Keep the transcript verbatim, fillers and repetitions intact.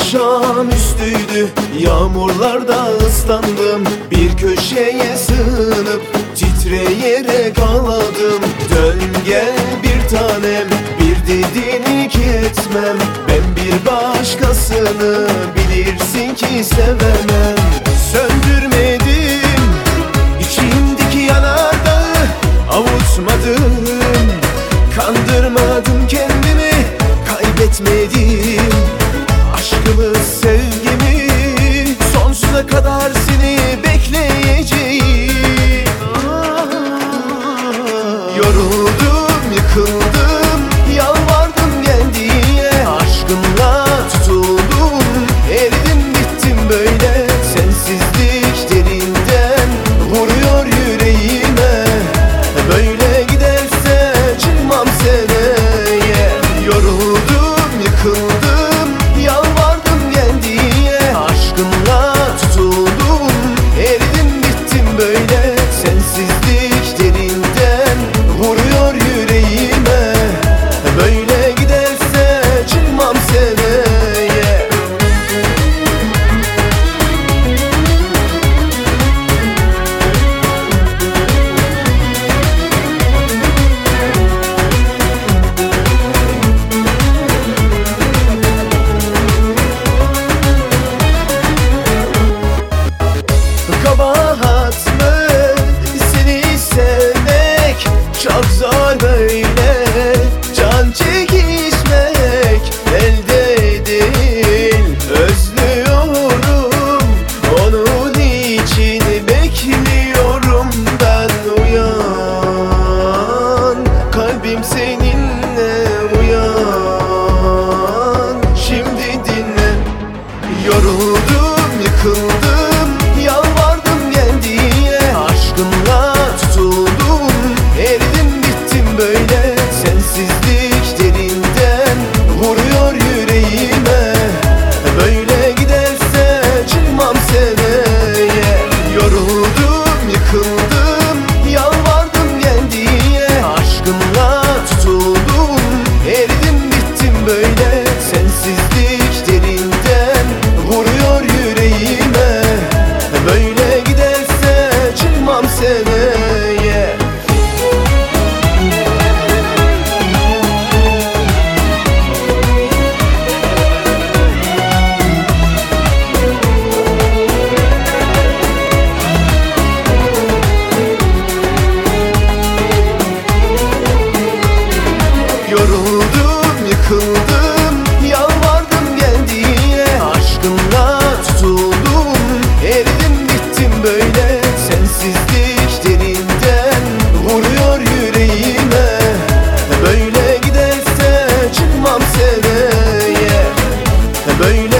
Akşamüstüydü, yağmurlarda ıslandım. Bir köşeye sığınıp titreyerek ağladım. Dön gel bir tanem, bir dediğini iki etmem. Ben bir başkasını bilirsin ki sevemem. Söndürmedim içimdeki yanardağı, avutmadım, kandırmadım kendimi, kaybetmedim aşkımı, sevgimi. Sonsuza kadar seni bekleyeceğim. Yoruldum, yıkıldım, yalvardım gel diye. Aşkımla tutuldum, eridim bittim böyle. Sensizlik derinden vuruyor yüreğime. Böyle giderse çıkmam seneye. Yoruldum, yıkıldım, yalvardım gel diye. Aşkımla tutuldum, eridim bittim böyle. Sensizlik derinden vuruyor yüreğime. Böyle giderse çıkmam seneye. Kabahat mı seni sevmek? Çok zor böyle can çekişmek, elde değil. Özlüyorum, onun için bekliyorum ben. Uyan, kalbim seninle, uyan. Şimdi dinle. Yoruldum, yıkıldım, yalvardım gel diye. Aşkımla tutuldum, eridim bittim böyle. Sensizlik derinden vuruyor yüreğime. Böyle giderse çıkmam seneye. Yoruldum, yıkıldım, yalvardım gel diye. Aşkımla tutuldum, eridim bittim böyle. Sensizlik derinden vuruyor yüreğime. Böyle giderse çıkmam seneye. Yoruldum, yıkıldım, yalvardım gel diye. Aşkımla tutuldum, eridim bittim böyle. Sensizlik derinden vuruyor yüreğime. Böyle giderse çıkmam seneye. Böyle